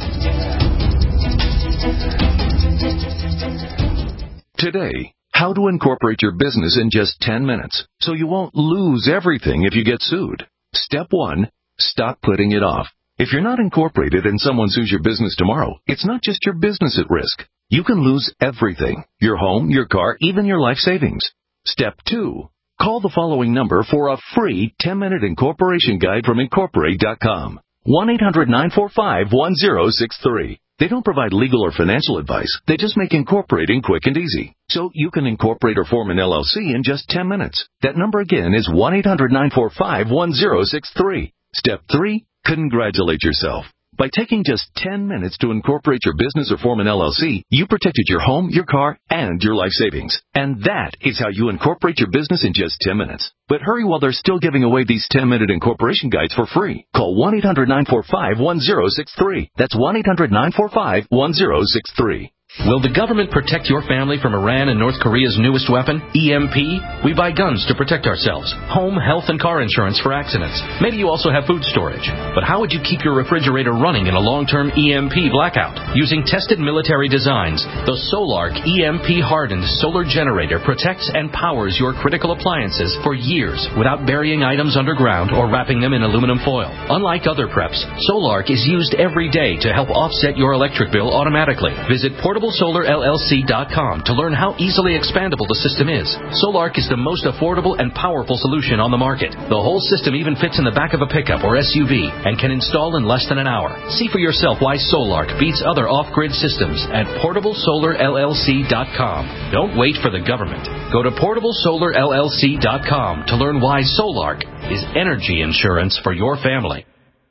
Today, how to incorporate your business in just ten minutes so you won't lose everything if you get sued. Step one, stop putting it off. If you're not incorporated and someone sues your business tomorrow, it's not just your business at risk. You can lose everything, your home, your car, even your life savings. Step two, call the following number for a free ten-minute incorporation guide from Incorporate dot com. one eight hundred, nine four five, one zero six three. They don't provide legal or financial advice. They just make incorporating quick and easy. So you can incorporate or form an L L C in just ten minutes. That number again is one eight hundred, nine four five, one zero six three. Step three, congratulate yourself. By taking just ten minutes to incorporate your business or form an L L C, you protected your home, your car, and your life savings. And that is how you incorporate your business in just ten minutes. But hurry while they're still giving away these ten-minute incorporation guides for free. Call one eight hundred, nine four five, one zero six three. That's one eight hundred, nine four five, one zero six three. Will the government protect your family from Iran and North Korea's newest weapon, E M P? We buy guns to protect ourselves, home, health, and car insurance for accidents. Maybe you also have food storage. But how would you keep your refrigerator running in a long-term E M P blackout? Using tested military designs, the Solark E M P-hardened solar generator protects and powers your critical appliances for years without burying items underground or wrapping them in aluminum foil. Unlike other preps, Solark is used every day to help offset your electric bill automatically. Visit portable portable solar L L C dot com to learn how easily expandable the system is. Solark is the most affordable and powerful solution on the market. The whole system even fits in the back of a pickup or S U V and can install in less than an hour. See for yourself why Solark beats other off-grid systems at portable solar L L C dot com. Don't wait for the government. Go to portable solar L L C dot com to learn why Solark is energy insurance for your family.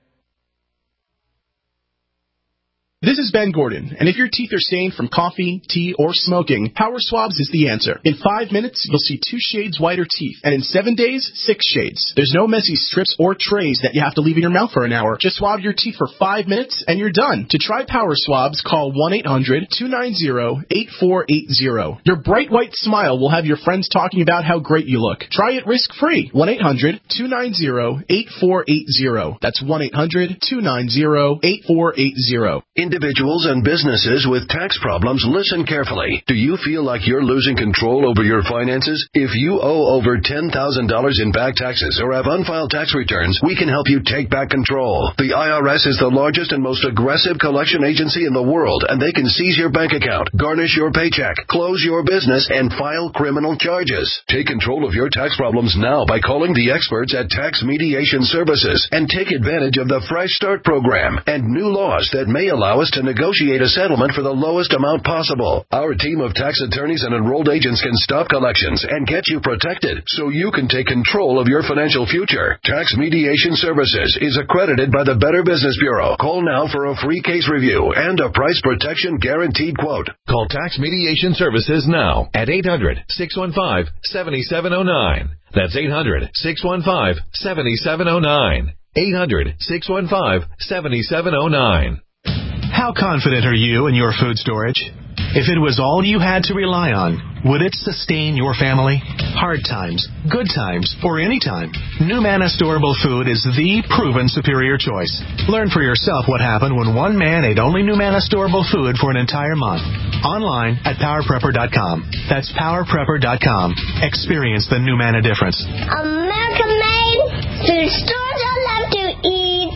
This is Ben Gordon, and if your teeth are stained from coffee, tea, or smoking, Power Swabs is the answer. In five minutes, you'll see two shades whiter teeth, and in seven days, six shades. There's no messy strips or trays that you have to leave in your mouth for an hour. Just swab your teeth for five minutes, and you're done. To try Power Swabs, call one eight hundred two nine zero eight four eight zero. Your bright white smile will have your friends talking about how great you look. Try it risk-free. one eight hundred two nine zero eight four eight zero. That's one eight hundred two nine zero eight four eight zero. Individuals and businesses with tax problems, listen carefully. Do you feel like you're losing control over your finances? If you owe over ten thousand dollars in back taxes or have unfiled tax returns, we can help you take back control. The I R S is the largest and most aggressive collection agency in the world, and they can seize your bank account, garnish your paycheck, close your business, and file criminal charges. Take control of your tax problems now by calling the experts at Tax Mediation Services and take advantage of the Fresh Start program and new laws that may allow us to negotiate a settlement for the lowest amount possible. Our team of tax attorneys and enrolled agents can stop collections and get you protected so you can take control of your financial future. Tax Mediation Services is accredited by the Better Business Bureau. Call now for a free case review and a price protection guaranteed quote. Call Tax Mediation Services now at eight hundred six one five seven seven zero nine. That's eight hundred six one five seven seven zero nine. eight hundred six one five seven seven zero nine. How confident are you in your food storage? If it was all you had to rely on, would it sustain your family? Hard times, good times, or any time, NuManna Storable Food is the proven superior choice. Learn for yourself what happened when one man ate only NuManna Storable Food for an entire month. Online at power prepper dot com. That's power prepper dot com. Experience the NuManna difference. American made food stores I love to eat.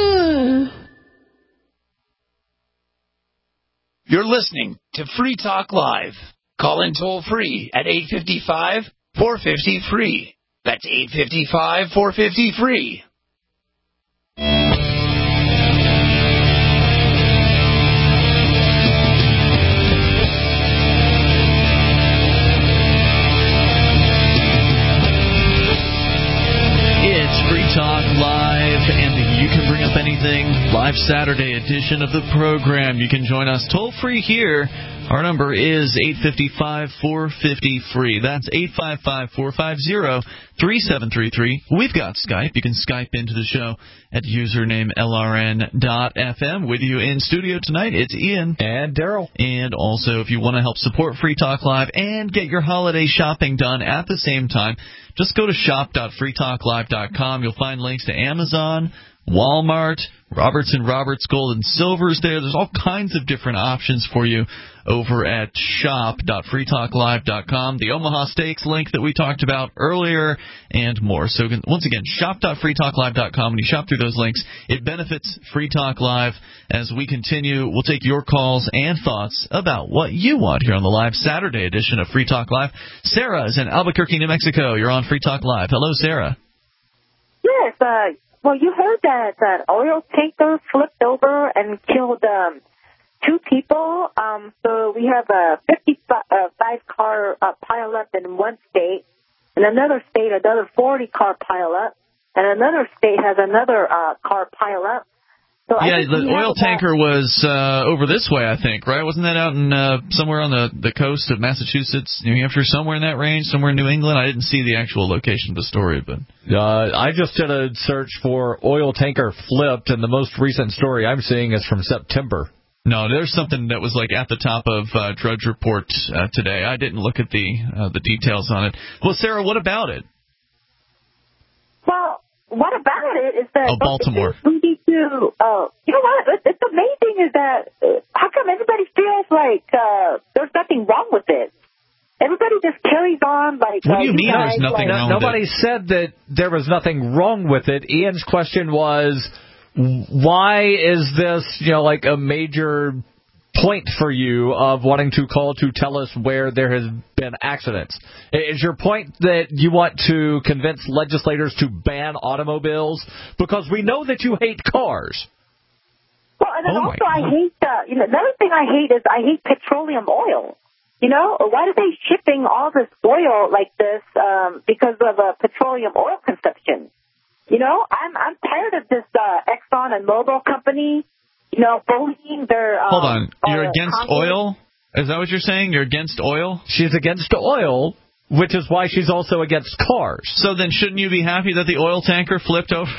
Yum! You're listening to Free Talk Live. Call in toll free at eight five five, four five zero, free. That's eight five five, four five zero, free. It's Free Talk Live, and you can bring up anything. Live Saturday edition of the program. You can join us toll free here. Our number is eight five five, four five zero, free. That's eight five five, four five zero, three seven three three. We've got Skype. You can Skype into the show at username L R N dot F M. With you in studio tonight, it's Ian. And Daryl. And also, if you want to help support Free Talk Live and get your holiday shopping done at the same time, just go to shop dot free talk live dot com. You'll find links to Amazon, Walmart, Roberts and Roberts Gold and Silver's there. There's all kinds of different options for you over at shop dot free talk live dot com. The Omaha Steaks link that we talked about earlier and more. So once again, shop dot free talk live dot com. When you shop through those links, it benefits Free Talk Live. As we continue, we'll take your calls and thoughts about what you want here on the live Saturday edition of Free Talk Live. Sarah is in Albuquerque, New Mexico. You're on Free Talk Live. Hello, Sarah. Yes, uh, well, you heard that that oil tanker flipped over and killed um, two people. Um, so we have a fifty-five car uh, pileup in one state, and another state another forty car pileup, and another state has another uh, car pileup. So yeah, the oil tanker was uh, over this way, I think, right? Wasn't that out in uh, somewhere on the, the coast of Massachusetts, New Hampshire, somewhere in that range, somewhere in New England? I didn't see the actual location of the story, but uh, I just did a search for oil tanker flipped, and the most recent story I'm seeing is from September. No, there's something that was like at the top of uh, Drudge Report uh, today. I didn't look at the uh, the details on it. Well, Sarah, what about it? Well, what about it is that oh, Baltimore. We need to, uh, you know what? It's amazing is that uh, how come everybody feels like uh, there's nothing wrong with it? Everybody just carries on like. What do you uh, mean guys, there's nothing like, wrong Nobody with it? said that there was nothing wrong with it. Ian's question was, why is this, you know, like a major point for you of wanting to call to tell us where there has been accidents? Is your point that you want to convince legislators to ban automobiles? Because we know that you hate cars. Well, and then oh also I hate, uh, you know, another thing I hate is I hate petroleum oil. You know, why are they shipping all this oil like this um, because of uh, petroleum oil consumption? You know, I'm I'm tired of this uh, Exxon and Mobil company, you know, bullying their... Um, Hold on. You're uh, against Congress. oil? Is that what you're saying? You're against oil? She's against oil, which is why she's also against cars. So then shouldn't you be happy that the oil tanker flipped over,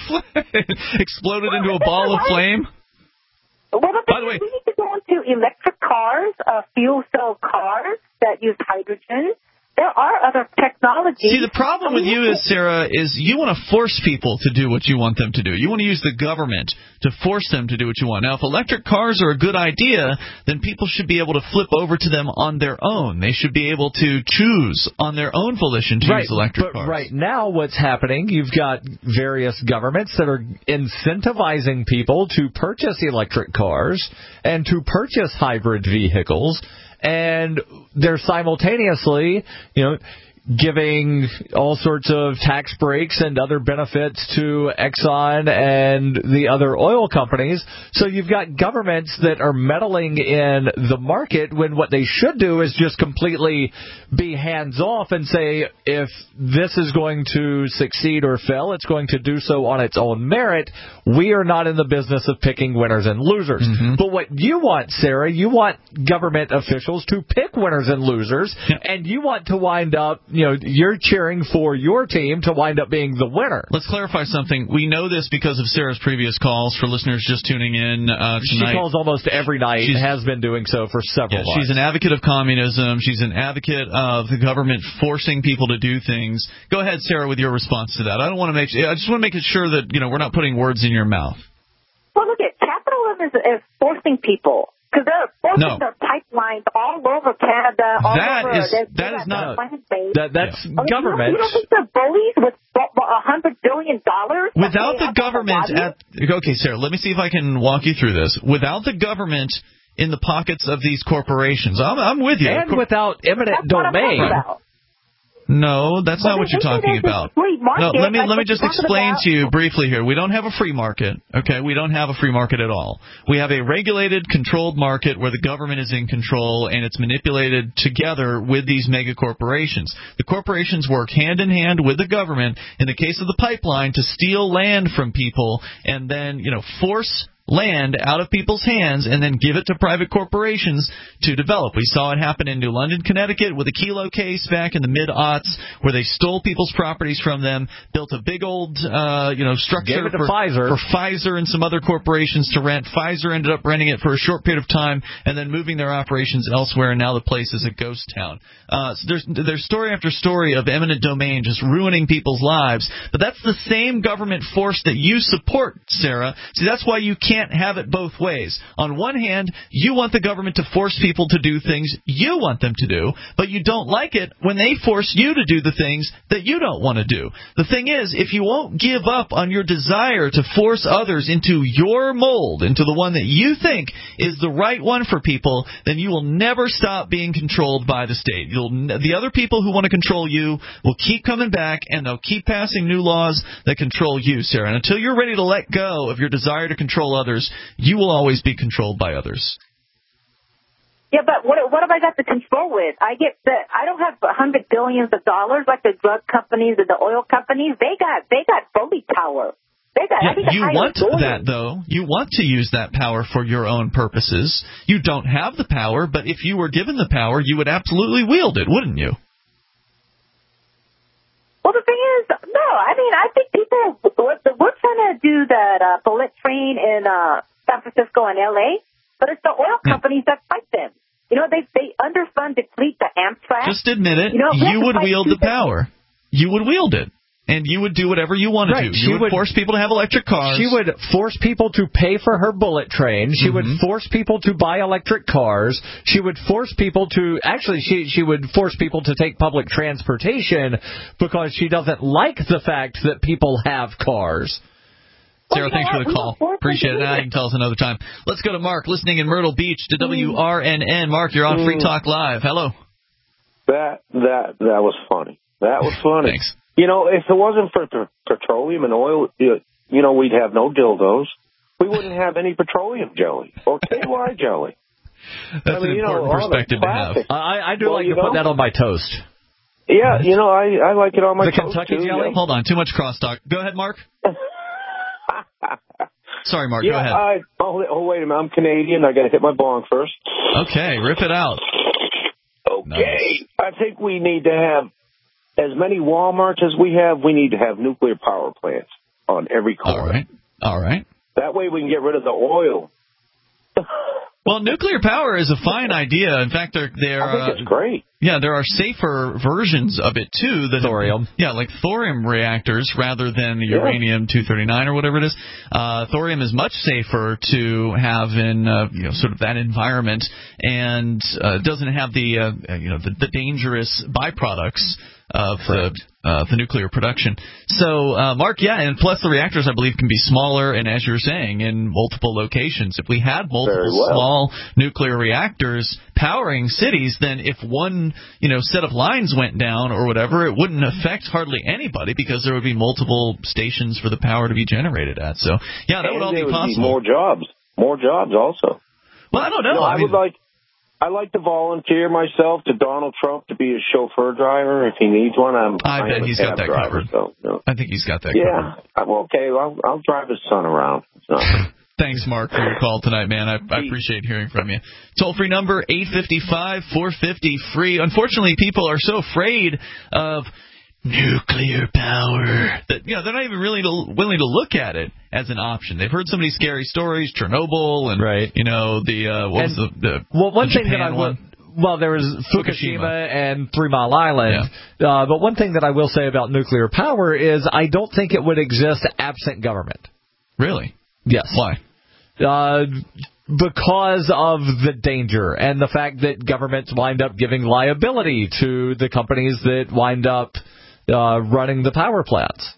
exploded into a ball of flame? Well, the By thing the way, is, we need to go into electric cars, uh, fuel cell cars that use hydrogen. There are other technologies. See, the problem with you is, Sarah, is you want to force people to do what you want them to do. You want to use the government to force them to do what you want. Now, if electric cars are a good idea, then people should be able to flip over to them on their own. They should be able to choose on their own volition to right, use electric but cars. Right now, what's happening, you've got various governments that are incentivizing people to purchase electric cars and to purchase hybrid vehicles. And they're simultaneously, you know, giving all sorts of tax breaks and other benefits to Exxon and the other oil companies. So you've got governments that are meddling in the market when what they should do is just completely be hands-off and say, if this is going to succeed or fail, it's going to do so on its own merit. We are not in the business of picking winners and losers. Mm-hmm. But what you want, Sarah, you want government officials to pick winners and losers, yeah. and you want to wind up, you know, you're cheering for your team to wind up being the winner. Let's clarify something. We know this because of Sarah's previous calls for listeners just tuning in uh, tonight. She calls almost every night, she's, has been doing so for several yeah, She's an advocate of communism. She's an advocate of the government forcing people to do things. Go ahead, Sarah, with your response to that. I don't want to make. I just want to make it sure that, you know, we're not putting words in your mouth. Well, look, at capitalism is, is forcing people. Because they're forcing no. their pipelines all over Canada, all that over... Is, that is not... That, that's yeah. government. You don't, you don't think they're bullies with one hundred billion dollars? Without the government... At, okay, Sarah, let me see if I can walk you through this. Without the government in the pockets of these corporations, I'm, I'm with you. And without eminent domain... No, that's well, not what you're talking about. No, let me let me just explain to you briefly here. We don't have a free market, okay? We don't have a free market at all. We have a regulated, controlled market where the government is in control and it's manipulated together with these mega corporations. The corporations work hand in hand with the government, in the case of the pipeline, to steal land from people and then, you know, force land out of people's hands and then give it to private corporations to develop. We saw it happen in New London, Connecticut with the Kelo case back in the mid-aughts where they stole people's properties from them, built a big old uh, you know structure for Pfizer. for Pfizer and some other corporations to rent. Pfizer ended up renting it for a short period of time and then moving their operations elsewhere, and now the place is a ghost town. Uh, so there's, there's story after story of eminent domain just ruining people's lives, but that's the same government force that you support, Sarah. See, that's why you can't can't have it both ways. On one hand, you want the government to force people to do things you want them to do, but you don't like it when they force you to do the things that you don't want to do. The thing is, if you won't give up on your desire to force others into your mold, into the one that you think is the right one for people, then you will never stop being controlled by the state. You'll, the other people who want to control you will keep coming back, and they'll keep passing new laws that control you, Sarah. And until you're ready to let go of your desire to control others, you will always be controlled by others. Yeah, but what what have I got to control with? I get the I don't have a hundred billions of dollars like the drug companies and the oil companies. They got they got bully power. They got. Yeah, I think you want that though. You want to use that power for your own purposes. You don't have the power, but if you were given the power, you would absolutely wield it, wouldn't you? Well, the thing is, no, I mean, I think people, we're, we're trying to do that uh, bullet train in uh, San Francisco and L A, but it's the oil companies that fight them. You know, they they underfund, deplete the Amtrak. Just admit it. You, know, you would wield the power. You would wield it. And you would do whatever you want to right. do. You would, would force people to have electric cars. She would force people to pay for her bullet train. She mm-hmm. would force people to buy electric cars. She would force people to... Actually, she, she would force people to take public transportation because she doesn't like the fact that people have cars. Sarah, thanks for the call. Appreciate it. Now you can tell us another time. Let's go to Mark, listening in Myrtle Beach to W R N N. Mark, you're on Free Talk Live. Hello. That that that was funny. That was funny. Thanks. You know, if it wasn't for p- petroleum and oil, you know, we'd have no dildos. We wouldn't have any petroleum jelly or K Y jelly. That's I mean, an you important know, perspective to have. I, I do well, like you to know? put that on my toast. Yeah, you know, I, I like it on my the toast, Kentucky too, jelly? you know? Hold on, too much crosstalk. Go ahead, Mark. Sorry, Mark, yeah, go ahead. I, oh, oh, wait a minute. I'm Canadian. I got to hit my bong first. Okay, rip it out. Okay. Nice. I think we need to have as many Walmarts as we have. We need to have nuclear power plants on every corner. All right. All right. That way we can get rid of the oil. Well, nuclear power is a fine idea. In fact, they're, they're I think it's uh, great. Yeah, there are safer versions of it, too. That thorium. Yeah, like thorium reactors rather than the yeah. uranium two thirty-nine or whatever it is. Uh, thorium is much safer to have in uh, you know, sort of that environment and uh, doesn't have the, uh, you know, the, the dangerous byproducts of the, uh, the nuclear production. So, uh, Mark, yeah, and plus the reactors, I believe, can be smaller, and as you're saying, in multiple locations. If we had multiple well. small nuclear reactors powering cities, then if one, you know, set of lines went down or whatever, it wouldn't affect hardly anybody because there would be multiple stations for the power to be generated at. So, yeah, that and would all there be would possible. Be more jobs. More jobs also. Well, I don't know. You know I, I I mean, would like... I like to volunteer myself to Donald Trump to be his chauffeur driver if he needs one. I'm, I, I bet he's got that driver, covered. So, you know. I think he's got that yeah, covered. I'm okay. I'll, I'll drive his son around. It's not... Thanks, Mark, for your call tonight, man. I, I appreciate hearing from you. Toll-free number, eight five five, four five zero, free. Unfortunately, people are so afraid of nuclear power that, you know, they're not even really to, willing to look at it as an option. They've heard so many scary stories, Chernobyl and, right. you know, the, uh, what and, was the, the well, one the thing Japan that I one? would... Well, there was Fukushima, Fukushima and Three Mile Island. Yeah. Uh, but one thing that I will say about nuclear power is I don't think it would exist absent government. Really? Yes. Why? Uh, because of the danger and the fact that governments wind up giving liability to the companies that wind up uh, running the power plants.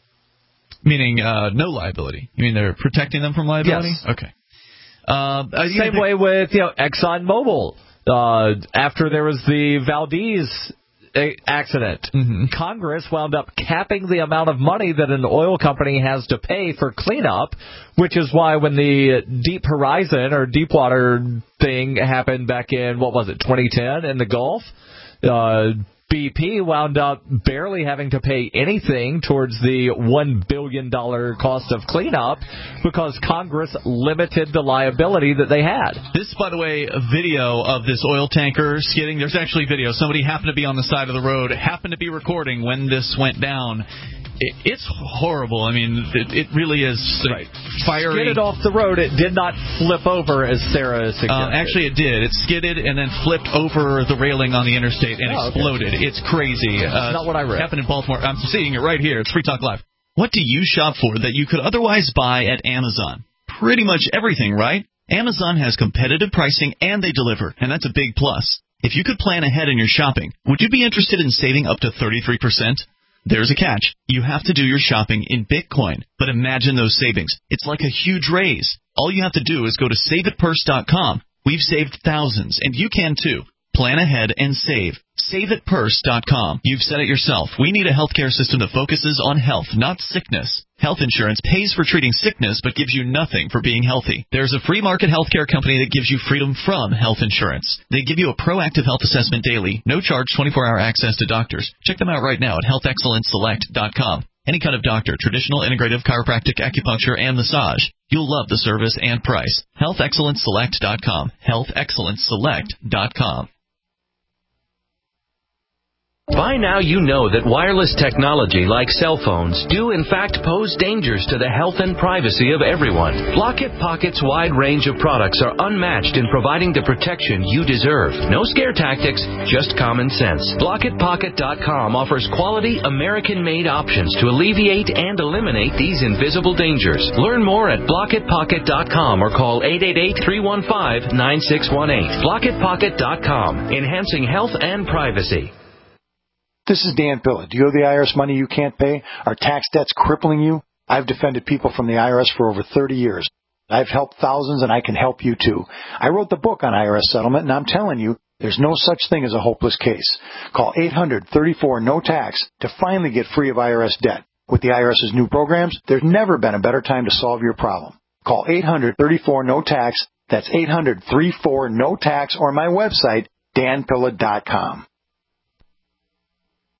Meaning uh, no liability. You mean they're protecting them from liability? Yes. Okay. Uh, Same way with, you know, ExxonMobil. Uh, after there was the Valdez accident, mm-hmm. Congress wound up capping the amount of money that an oil company has to pay for cleanup, which is why when the Deep Horizon or Deepwater thing happened back in, what was it, twenty ten in the Gulf, uh, B P wound up barely having to pay anything towards the one billion dollars cost of cleanup because Congress limited the liability that they had. This, by the way, a video of this oil tanker skidding. There's actually video. Somebody happened to be on the side of the road, happened to be recording when this went down. It, it's horrible. I mean, it, it really is right. fiery. Skidded off the road. It did not flip over, as Sarah suggested. Uh, actually, it did. It skidded and then flipped over the railing on the interstate and oh, exploded. Okay. It's crazy. That's uh, not what I read. Happened in Baltimore. I'm seeing it right here. It's Free Talk Live. What do you shop for that you could otherwise buy at Amazon? Pretty much everything, right? Amazon has competitive pricing and they deliver, and that's a big plus. If you could plan ahead in your shopping, would you be interested in saving up to thirty-three percent? There's a catch. You have to do your shopping in Bitcoin. But imagine those savings. It's like a huge raise. All you have to do is go to save it purse dot com. We've saved thousands, and you can too. Plan ahead and save. save it purse dot com. You've said it yourself. We need a healthcare system that focuses on health, not sickness. Health insurance pays for treating sickness but gives you nothing for being healthy. There's a free market healthcare company that gives you freedom from health insurance. They give you a proactive health assessment daily, no charge twenty-four hour access to doctors. Check them out right now at health excellence select dot com. Any kind of doctor, traditional, integrative, chiropractic, acupuncture, and massage. You'll love the service and price. health excellence select dot com. health excellence select dot com. By now you know that wireless technology like cell phones do in fact pose dangers to the health and privacy of everyone. Blockit Pocket's wide range of products are unmatched in providing the protection you deserve. No scare tactics, just common sense. Blockit Pocket dot com offers quality American-made options to alleviate and eliminate these invisible dangers. Learn more at Blockit Pocket dot com or call eight eight eight, three one five, nine six one eight. Blockit Pocket dot com, enhancing health and privacy. This is Dan Pilla. Do you owe the I R S money you can't pay? Are tax debts crippling you? I've defended people from the I R S for over thirty years. I've helped thousands, and I can help you too. I wrote the book on I R S settlement, and I'm telling you, there's no such thing as a hopeless case. Call eight hundred, thirty-four, no tax to finally get free of I R S debt. With the IRS's new programs, there's never been a better time to solve your problem. Call eight hundred, thirty-four, no tax. That's eight hundred, thirty-four, no tax, or my website, dan pilla dot com.